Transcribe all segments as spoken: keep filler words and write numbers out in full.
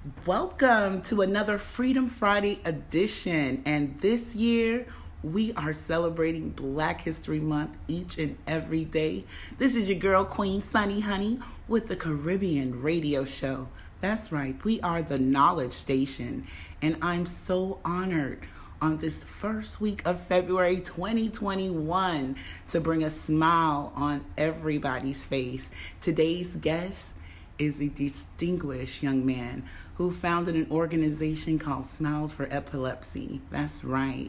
Welcome to another Freedom Friday edition. And this year, we are celebrating Black History Month each and every day. This is your girl, Queen Sunny Honey, with the Caribbean Radio Show. That's right, we are the Knowledge Station. And I'm so honored on this first week of February twenty twenty-one to bring a smile on everybody's face. Today's guest is a distinguished young man who founded an organization called Smiles for Epilepsy. That's right.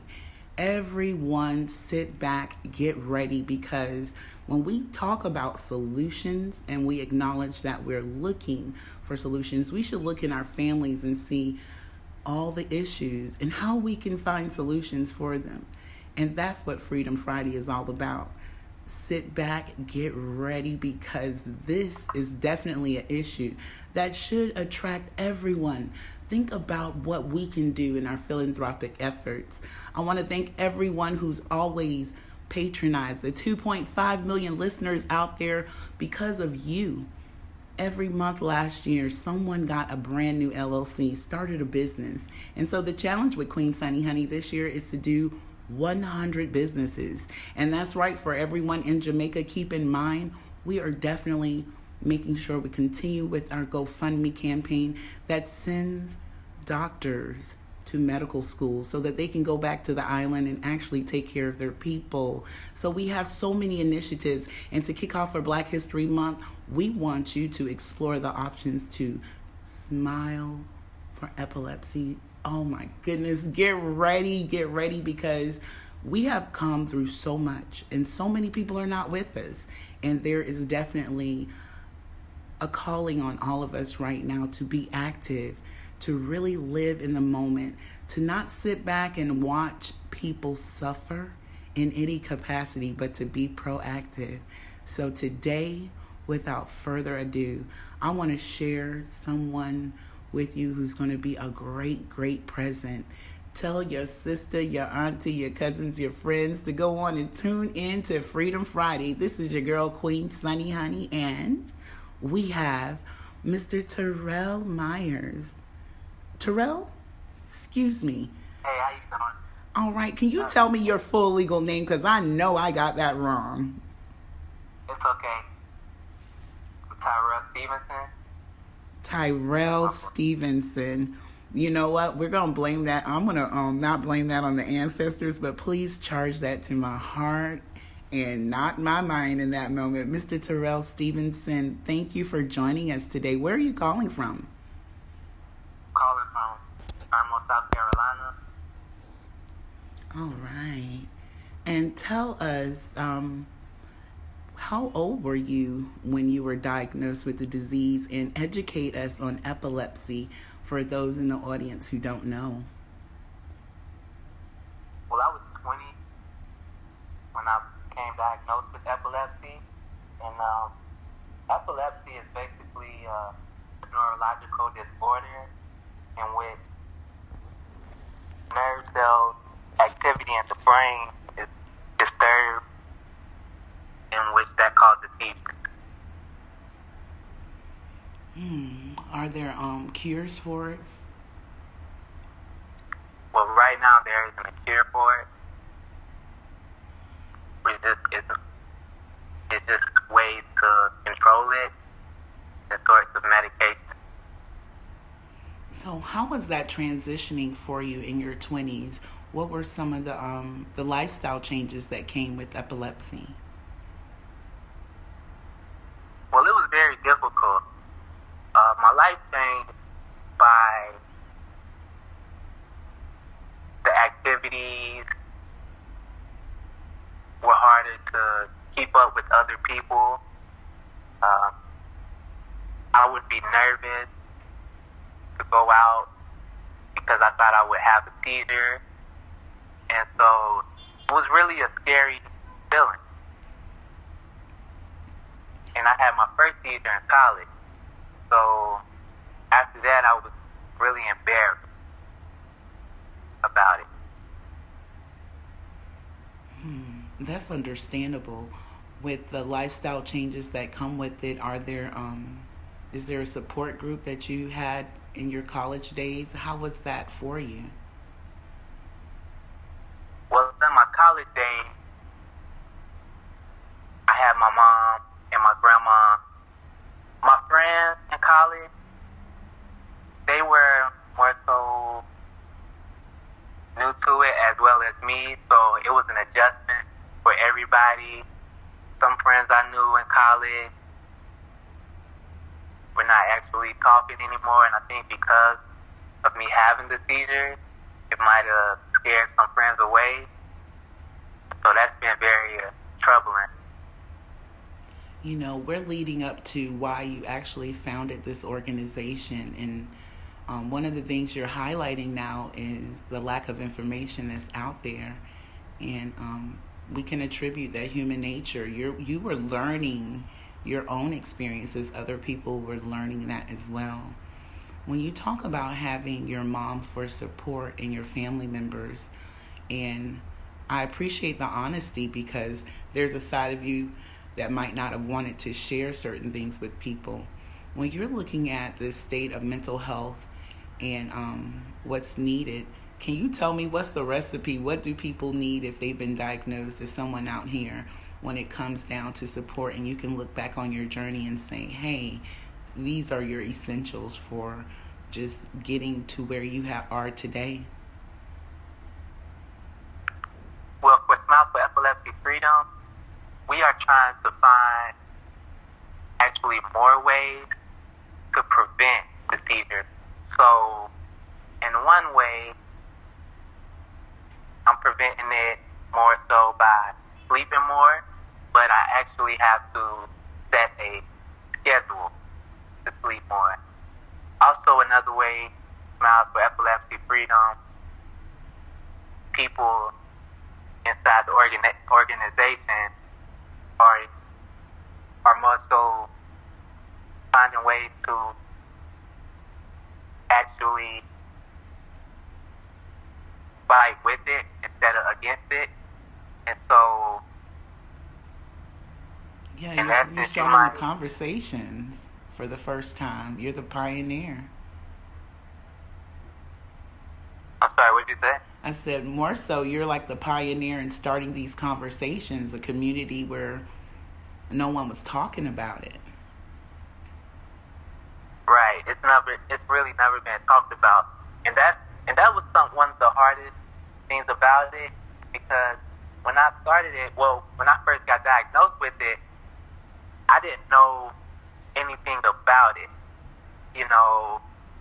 Everyone sit back, get ready, because when we talk about solutions and we acknowledge that we're looking for solutions, we should look in our families and see all the issues and how we can find solutions for them. And that's what Freedom Friday is all about. Sit back, get ready, because this is definitely an issue that should attract everyone. Think about what we can do in our philanthropic efforts. I want to thank everyone who's always patronized the two point five million listeners out there. Because of you, every month last year, someone got a brand new L L C, started a business. And so the challenge with Queen Sunny Honey this year is to do one hundred businesses. And that's right, for everyone in Jamaica, keep in mind, we are definitely making sure we continue with our GoFundMe campaign that sends doctors to medical school so that they can go back to the island and actually take care of their people. So we have so many initiatives. And to kick off for Black History Month, we want you to explore the options to Smile for Epilepsy. Oh my goodness, get ready, get ready, because we have come through so much and so many people are not with us. And there is definitely a calling on all of us right now to be active, to really live in the moment, to not sit back and watch people suffer in any capacity, but to be proactive. So today, without further ado, I want to share someone with you who's going to be a great, great present. Tell your sister, your auntie, your cousins, your friends to go on and tune in to Freedom Friday. This is your girl, Queen Sunny Honey, and we have Mister Terrell Myers. Terrell? Excuse me. Hey, how you doing? All right, can you tell me your full legal name? Because I know I got that wrong. It's okay. I'm Tyrell Stevenson. Tyrell Stevenson. You know what? We're going to blame that. I'm going to um, not blame that on the ancestors, but please charge that to my heart and not my mind in that moment. Mister Terrell Stevenson, thank you for joining us today. Where are you calling from? Calling from Irmo, South Carolina. All right. And tell us, um, how old were you when you were diagnosed with the disease, and educate us on epilepsy for those in the audience who don't know. Well, I was twenty when I became diagnosed with epilepsy. And um, epilepsy is basically uh, a neurological disorder in which nerve cell activity in the brain is disturbed, in which that causes seizures. Hmm. Are there um cures for it? Well, right now there isn't a cure for it. It's just it's, it's just ways to control it and sorts of medication. So how was that transitioning for you in your twenties? What were some of the um the lifestyle changes that came with epilepsy? Well, it was very difficult. Uh, my life changed by the activities were harder to keep up with other people. Uh, I would be nervous to go out because I thought I would have a seizure. And so it was really a scary feeling. And I had my first seizure in college. So after that, I was really embarrassed about it. Hmm, that's understandable. With the lifestyle changes that come with it, are there um, is there a support group that you had in your college days? How was that for you? Well, in my college days, I had my mom and my grandma. My friends in college, they were more so new to it as well as me, so it was an adjustment for everybody. Some friends I knew in college were not actually talking anymore, and I think because of me having the seizure, it might have scared some friends away. So that's been very uh, troubling. You know, we're leading up to why you actually founded this organization, and um, one of the things you're highlighting now is the lack of information that's out there, and um, we can attribute that human nature. You you were learning your own experiences. Other people were learning that as well. When you talk about having your mom for support and your family members, and I appreciate the honesty, because there's a side of you that might not have wanted to share certain things with people. When you're looking at the state of mental health and um, what's needed, can you tell me what's the recipe? What do people need if they've been diagnosed, if someone out here, when it comes down to support, and you can look back on your journey and say, hey, these are your essentials for just getting to where you have, are today? Well, for Smiles for Epilepsy Freedom, we are trying to find actually more ways to prevent the seizures. So, in one way, I'm preventing it more so by sleeping more, but I actually have to set a schedule to sleep more. Also, another way, Smiles for Epilepsy Freedom, people inside the organi- organization are, are more so finding ways to actually fight with it instead of against it. And so, yeah, you're, you're starting the conversations for the first time. You're the pioneer. I'm sorry, what did you say? I said, more so, you're like the pioneer in starting these conversations, a community where no one was talking about it. Right. It's never, it's really never been talked about. And that, and that was some, one of the hardest things about it, because when I started it, well, when I first got diagnosed with it, I didn't know anything about it. You know,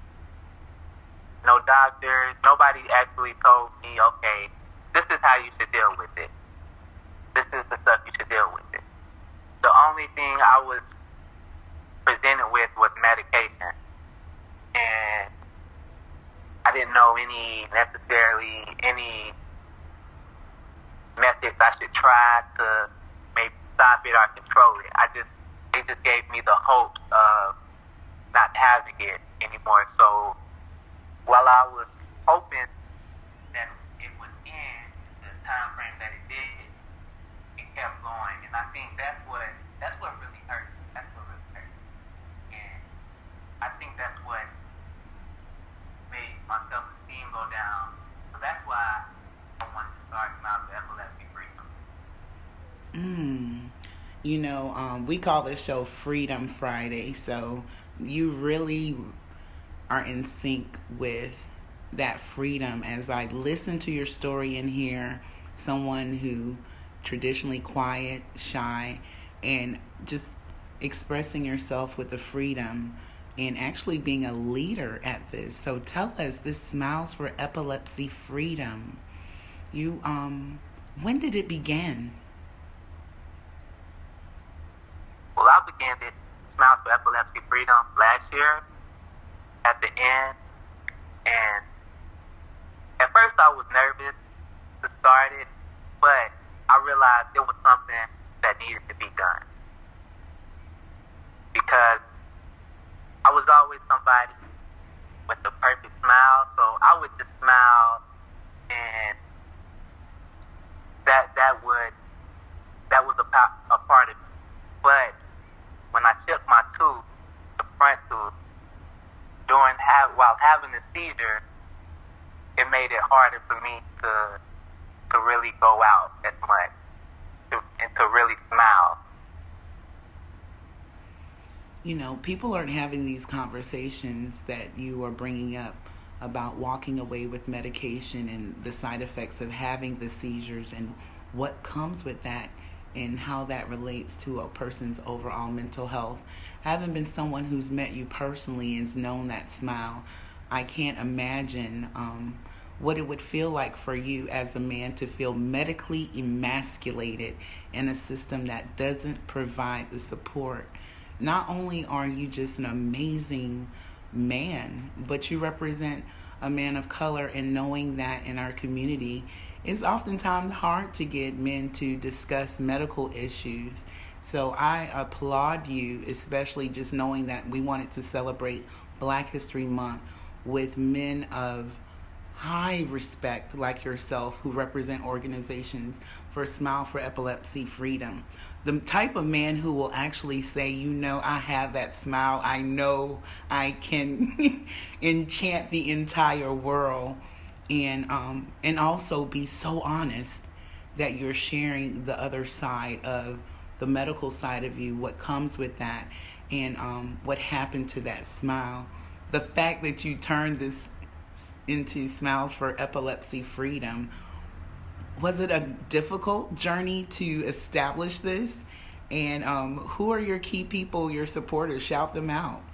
no doctors, nobody actually told me, okay, this is how you should deal with it. This is the stuff you should deal with it. The only thing I was presented with was medication. And I didn't know any, necessarily, any methods I should try to maybe stop it or control it. I just, they just gave me the hope of not having it anymore. So, while I was hoping that it would end the time frame that it did, it kept going, and I think that's what that's what really hurt. That's what really hurt, and I think that's what made my self-esteem go down. So that's why I wanted to start Smiles for Epilepsy Freedom. Mm. You know, um, we call this show Freedom Friday, so you really are in sync with that freedom. As I listen to your story and hear someone who traditionally quiet, shy, and just expressing yourself with the freedom and actually being a leader at this. So tell us, this Smiles for Epilepsy Freedom, you um when did it begin? Well, I began this Smiles for Epilepsy Freedom last year at the end, and at first I was nervous to start it, but I realized it was something that needed to be done, because I was always somebody with the perfect smile, so I would just smile, and that that would that was a, a part of it. But when I chipped my tooth, the front tooth, during have, while having a seizure, it made it harder for me to to really go out as much to, and to really smile. You know, people aren't having these conversations that you are bringing up about walking away with medication and the side effects of having the seizures and what comes with that and how that relates to a person's overall mental health. Having been someone who's met you personally and has known that smile, I can't imagine um, what it would feel like for you as a man to feel medically emasculated in a system that doesn't provide the support. Not only are you just an amazing man, but you represent a man of color, and knowing that in our community, it's oftentimes hard to get men to discuss medical issues. So I applaud you, especially just knowing that we wanted to celebrate Black History Month with men of high respect like yourself who represent organizations for Smile for Epilepsy Freedom. The type of man who will actually say, you know, I have that smile. I know I can enchant the entire world. And um, and also be so honest that you're sharing the other side of the medical side of you, what comes with that, and um, what happened to that smile. The fact that you turned this into Smiles for Epilepsy Freedom, was it a difficult journey to establish this? And um, who are your key people, your supporters? Shout them out.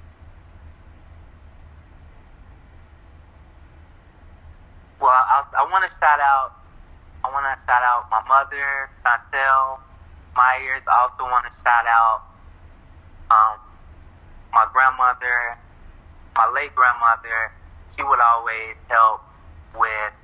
Well, I, I want to shout out. I want to shout out my mother, Chantel Myers. I also want to shout out um, my grandmother, my late grandmother. She would always help with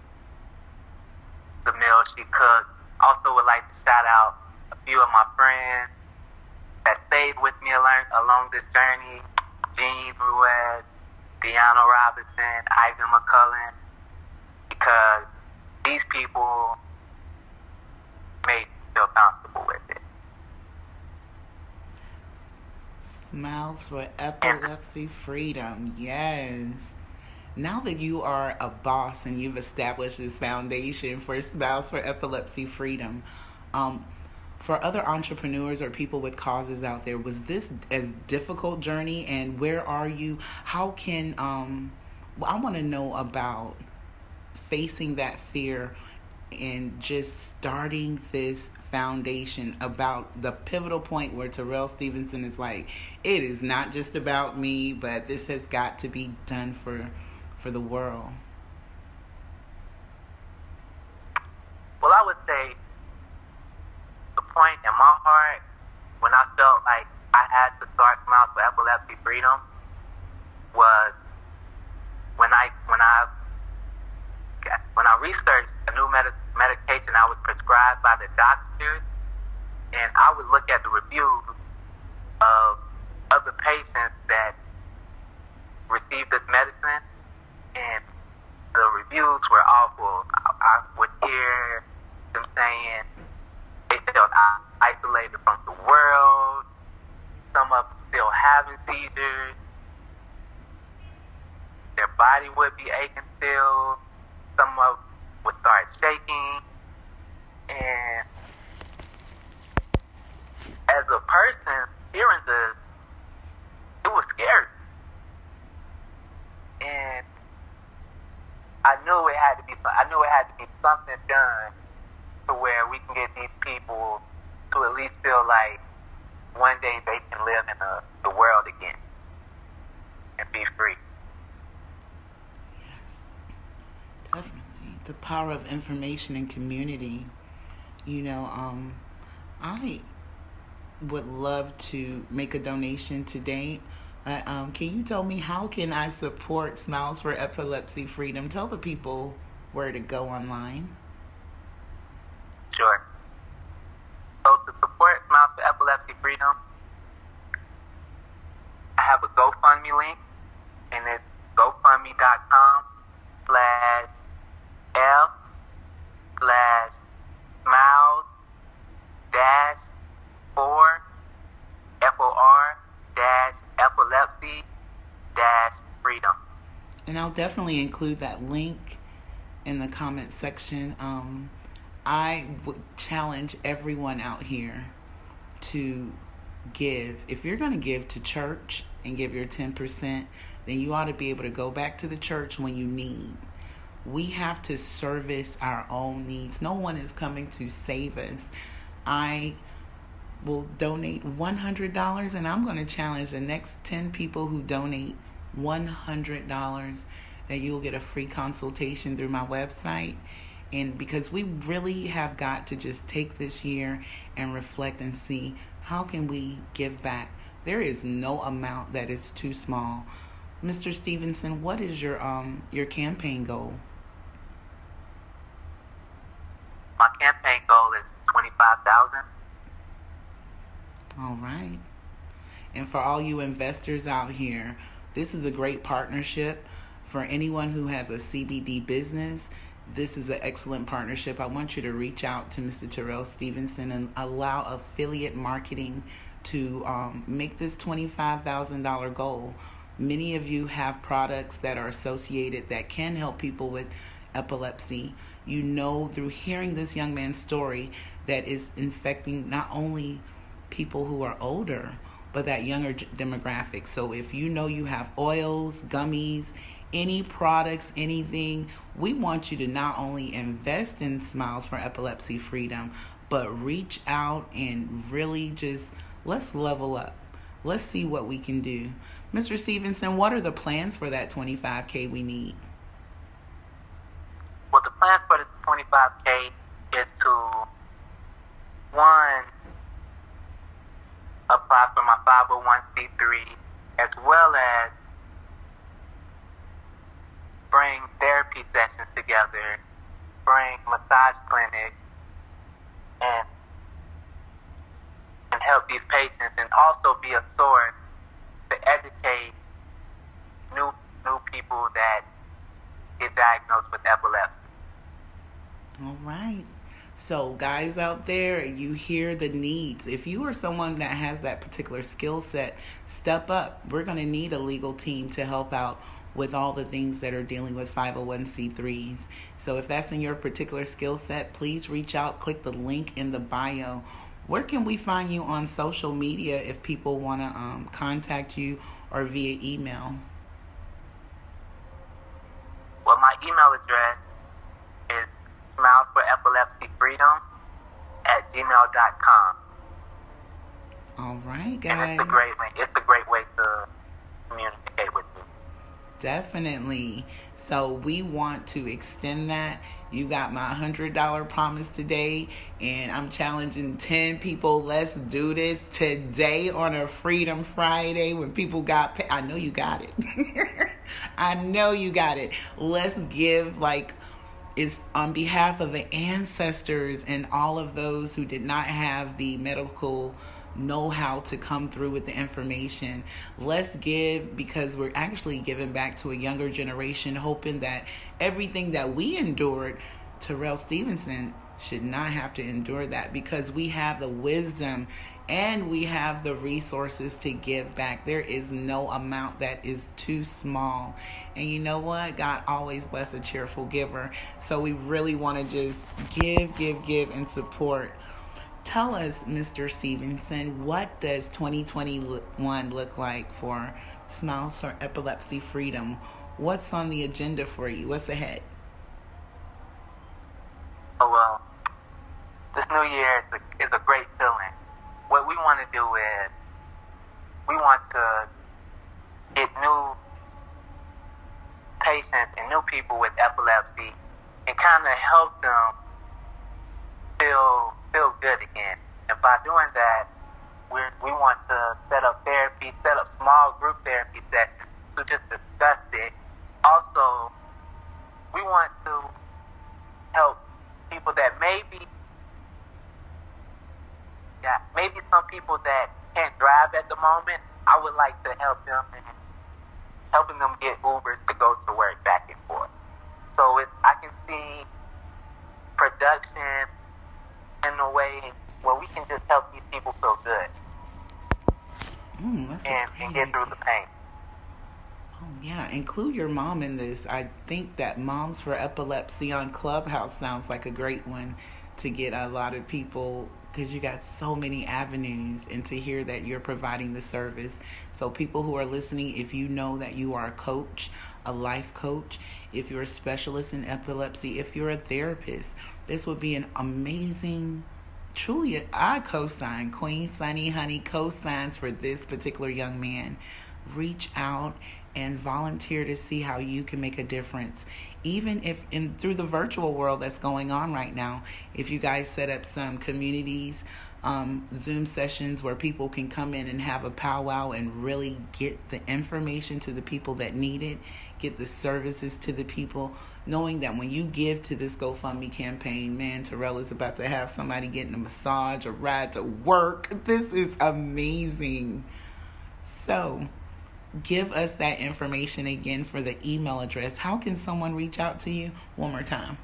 the meals she cooked. Also would like to shout out a few of my friends that stayed with me along, along this journey. Jean Ruiz, Deanna Robinson, Ivan McCullen, because these people made me feel comfortable with it. Smiles for Epilepsy Freedom, yes. Now that you are a boss and you've established this foundation for Smiles for Epilepsy Freedom, um, for other entrepreneurs or people with causes out there, was this a difficult journey? And where are you? How can, um, well, I want to know about facing that fear and just starting this foundation, about the pivotal point where Terrell Stevenson is like, it is not just about me, but this has got to be done for for the world. Well, I would say the point in my heart when I felt like I had to start Smiles for Epilepsy Freedom was when I when I when I researched a new med- medication I was prescribed by the doctors, and I would look at the reviews of other patients that received this medicine, and the reviews were awful. I, I would hear them saying they felt isolated from the world. Some of them still having seizures. Their body would be aching still. Some of them would start shaking. And as a person hearing this, it was scary. And I knew it had to be. I knew it had to be something done to where we can get these people to at least feel like one day they can live in the, the world again and be free. Yes, definitely. The power of information and community. You know, um, I would love to make a donation today. Uh, um, can you tell me, how can I support Smiles for Epilepsy Freedom? Tell the people where to go online. Sure. So to support Smiles for Epilepsy Freedom, I have a GoFundMe link, and it's GoFundMe.com slash F slash Smiles dash for F O R dash epilepsy dash freedom. And I'll definitely include that link in the comment section. Um, I would challenge everyone out here to give. If you're going to give to church and give your ten percent, then you ought to be able to go back to the church when you need. We have to service our own needs. No one is coming to save us. I will donate one hundred dollars, and I'm going to challenge the next ten people who donate one hundred dollars that you will get a free consultation through my website. And because we really have got to just take this year and reflect and see how can we give back. There is no amount that is too small. Mister Stevenson, what is your um your campaign goal? My campaign goal is twenty-five thousand dollars. All right. And for all you investors out here, this is a great partnership. For anyone who has a C B D business, this is an excellent partnership. I want you to reach out to Mister Terrell Stevenson and allow affiliate marketing to um, make this twenty-five thousand dollars goal. Many of you have products that are associated that can help people with epilepsy. You know through hearing this young man's story that is infecting not only people who are older, but that younger demographic. So if you know you have oils, gummies, any products, anything, we want you to not only invest in Smiles for Epilepsy Freedom, but reach out and really just let's level up. Let's see what we can do. Mister Stevenson, what are the plans for that twenty-five K we need? Well, the plans for the twenty-five K is to, one, apply for my five oh one c three, as well as bring therapy sessions together, bring massage clinics, and and help these patients, and also be a source to educate new new people that get diagnosed with epilepsy. All right. So guys out there, you hear the needs. If you are someone that has that particular skill set, step up. We're going to need a legal team to help out with all the things that are dealing with five oh one c threes. So if that's in your particular skill set, please reach out. Click the link in the bio. Where can we find you on social media if people want to um, contact you or via email? Well, my email address is smiles for epilepsy freedom at gmail dot com. All right, guys. And it's a great way. It's a great way to communicate with you. Definitely. So we want to extend that. You got my one hundred dollars promise today, and I'm challenging ten people. Let's do this today on a Freedom Friday when people got pay- I know you got it. I know you got it. Let's give, like, it's on behalf of the ancestors and all of those who did not have the medical know how to come through with the information. Let's give, because we're actually giving back to a younger generation, hoping that everything that we endured, Terrell Stevenson should not have to endure that, because we have the wisdom and we have the resources to give back. There is no amount that is too small. And you know what? God always bless a cheerful giver. So we really want to just give, give, give, and support. Tell us, Mister Stevenson, what does twenty twenty-one look like for Smiles for Epilepsy Freedom? What's on the agenda for you? What's ahead? Oh, well, this new year is a, is a great feeling. What we want to do is we want to get new patients and new people with epilepsy and kind of help them feel feel good again. And by doing that, we we want to set up therapy, set up small group therapy sessions to just discuss it. Also, we want to help people that maybe, yeah, maybe some people that can't drive at the moment. I would like to help them and helping them get Ubers to go to work back and forth. So it, I can see production in a way where we can just help these people feel good Mm, that's and, and get through the pain. Oh Yeah, include your mom in this. I think that Moms for Epilepsy on Clubhouse sounds like a great one to get a lot of people, because you got so many avenues, and to hear that you're providing the service. So people who are listening, if you know that you are a coach, a life coach, if you're a specialist in epilepsy, if you're a therapist, this would be an amazing, truly, I co-sign, Queen Sunny Honey co-signs for this particular young man. Reach out and volunteer to see how you can make a difference. Even if in through the virtual world that's going on right now, if you guys set up some communities, um, Zoom sessions where people can come in and have a powwow and really get the information to the people that need it, get the services to the people, knowing that when you give to this GoFundMe campaign, man, Terrell is about to have somebody getting a massage, a ride to work. This is amazing. So give us that information again for the email address. How can someone reach out to you? One more time.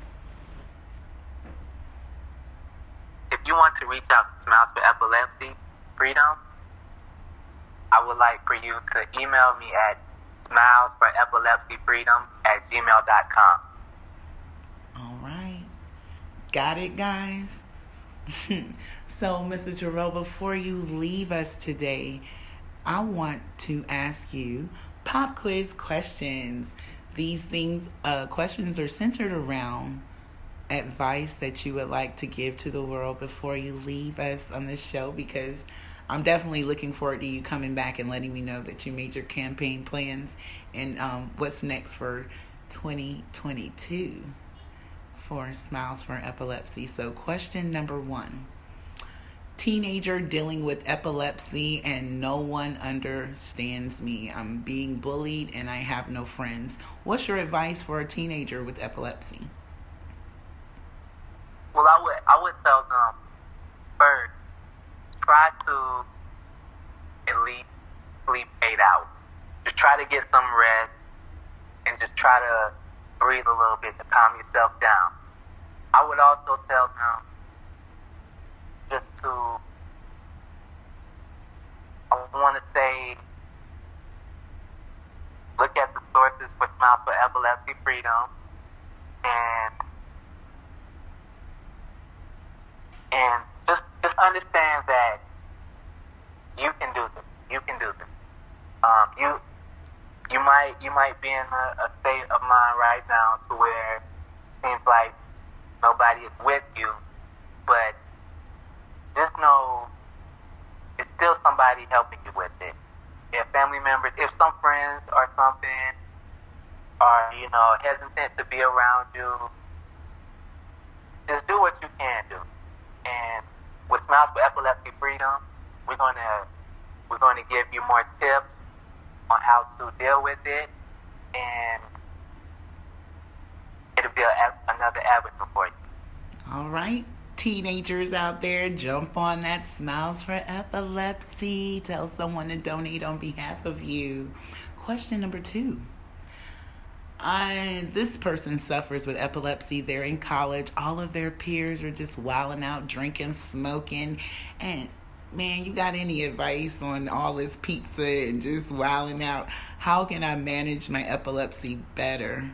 If you want to reach out to Smiles for Epilepsy Freedom, I would like for you to email me at smiles for epilepsy freedom at gmail dot com. All right. Got it, guys? So, Mister Terrell, before you leave us today, I want to ask you pop quiz questions. These things, uh, questions are centered around advice that you would like to give to the world before you leave us on this show, because I'm definitely looking forward to you coming back and letting me know that you made your campaign plans and um, what's next for twenty twenty-two for Smiles for Epilepsy. So question number one. Teenager dealing with epilepsy and no one understands me. I'm being bullied and I have no friends. What's your advice for a teenager with epilepsy? Well, I would I would tell them first, try to at least sleep eight hours. Just try to get some rest and just try to breathe a little bit to calm yourself down. I would also tell them just to, I want to say, look at the sources for Smile for Epilepsy Freedom, and and just just understand that you can do this. You can do this. Um, you you might you might be in a, a state of mind right now to where it seems like nobody is with you, but just know it's still somebody helping you with it. If family members, if some friends or something are, you know, hesitant to be around you, just do what you can do. And with Smiles for Epilepsy Freedom, we're gonna we're gonna give you more tips on how to deal with it, and it'll be a, another avenue for you. All right. Teenagers out there, jump on that Smiles for Epilepsy. Tell someone to donate on behalf of you. Question number two. I, this person suffers with epilepsy. They're in college. All of their peers are just wilding out, drinking, smoking. And, man, you got any advice on all this pizza and just wilding out? How can I manage my epilepsy better?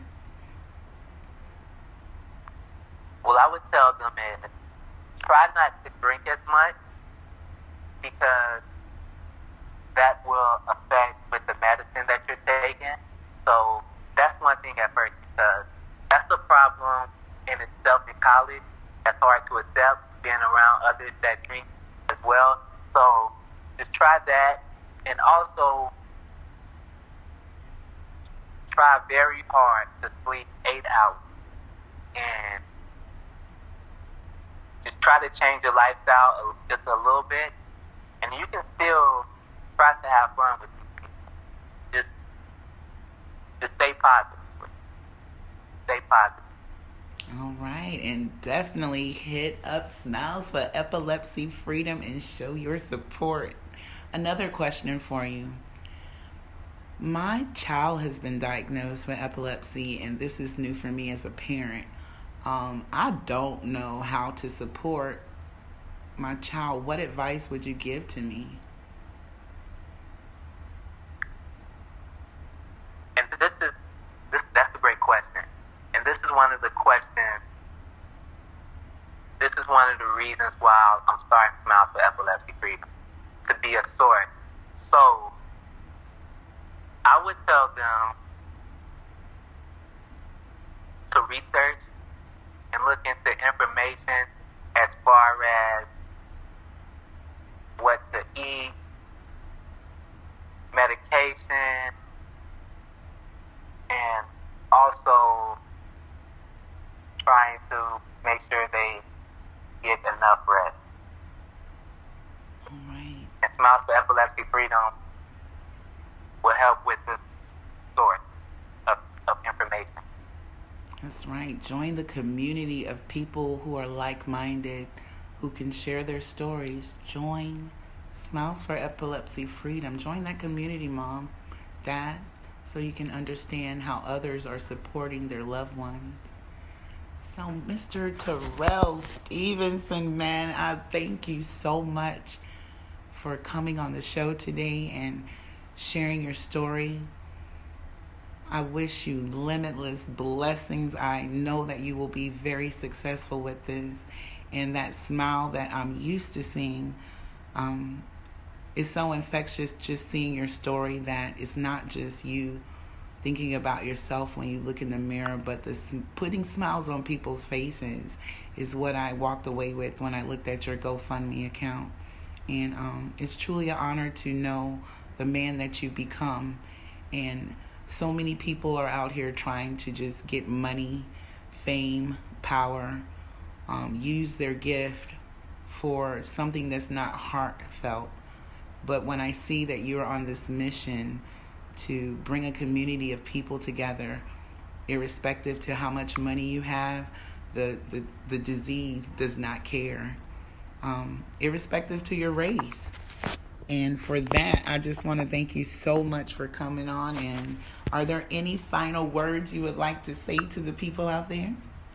Well, I would tell them is, try not to drink as much, because that will affect with the medicine that you're taking. So that's one thing at first, because that's a problem in itself in college. That's hard to accept, being around others that drink as well. So just try that, and also try very hard to sleep eight hours. And just try to change your lifestyle just a little bit, and you can still try to have fun with these people. Just, just stay positive. Stay positive. All right, and definitely hit up Smiles for Epilepsy Freedom and show your support. Another question for you. My child has been diagnosed with epilepsy, and this is new for me as a parent. Um, I don't know how to support my child. What advice would you give to me? In this reasons why I'm starting Smiles for Epilepsy Freedom, to be a source. So I would tell them to research and look into information as far as what to eat, medication, and also trying to make sure they get enough rest. All right. And Smiles for Epilepsy Freedom will help with this source of, of information. That's right. Join the community of people who are like-minded, who can share their stories. Join Smiles for Epilepsy Freedom. Join that community, Mom, Dad, so you can understand how others are supporting their loved ones. So, Mister Terrell Stevenson, man, I thank you so much for coming on the show today and sharing your story. I wish you limitless blessings. I know that you will be very successful with this. And that smile that I'm used to seeing um, is so infectious, just seeing your story, that it's not just you thinking about yourself when you look in the mirror, but the putting smiles on people's faces is what I walked away with when I looked at your GoFundMe account. And um, it's truly an honor to know the man that you become. And so many people are out here trying to just get money, fame, power, um, use their gift for something that's not heartfelt. But when I see that you're on this mission to bring a community of people together, irrespective to how much money you have, the, the, the disease does not care, um, irrespective to your race. And for that, I just want to thank you so much for coming on. And are there any final words you would like to say to the people out there?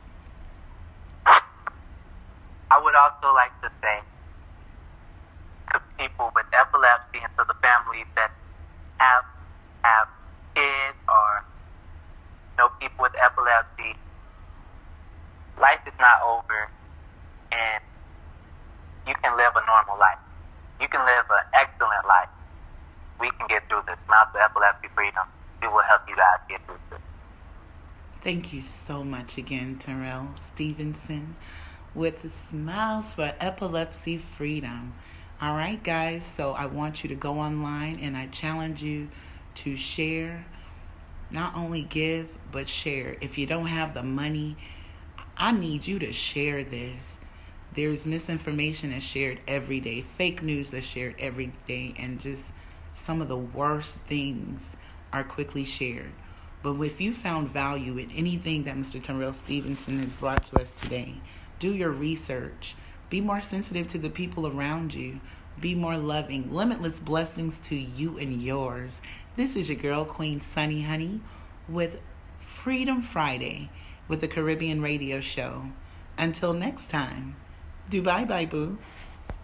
I would also like to say to people with epilepsy and to the families that have have kids or know people with epilepsy, life is not over, and you can live a normal life. You can live an excellent life. We can get through this. Smiles for Epilepsy Freedom. We will help you guys get through this. Thank you so much again, Terrell Stevenson, with Smiles for Epilepsy Freedom. All right, guys, so I want you to go online, and I challenge you to share. Not only give, but share. If you don't have the money, I need you to share this. There's misinformation that's shared every day, fake news that's shared every day, and just some of the worst things are quickly shared. But if you found value in anything that Mister Terrell Stevenson has brought to us today, do your research. Be more sensitive to the people around you. Be more loving. Limitless blessings to you and yours. This is your girl, Queen Sunny Honey, with Freedom Friday with the Caribbean Radio Show. Until next time. Do bye bye, boo.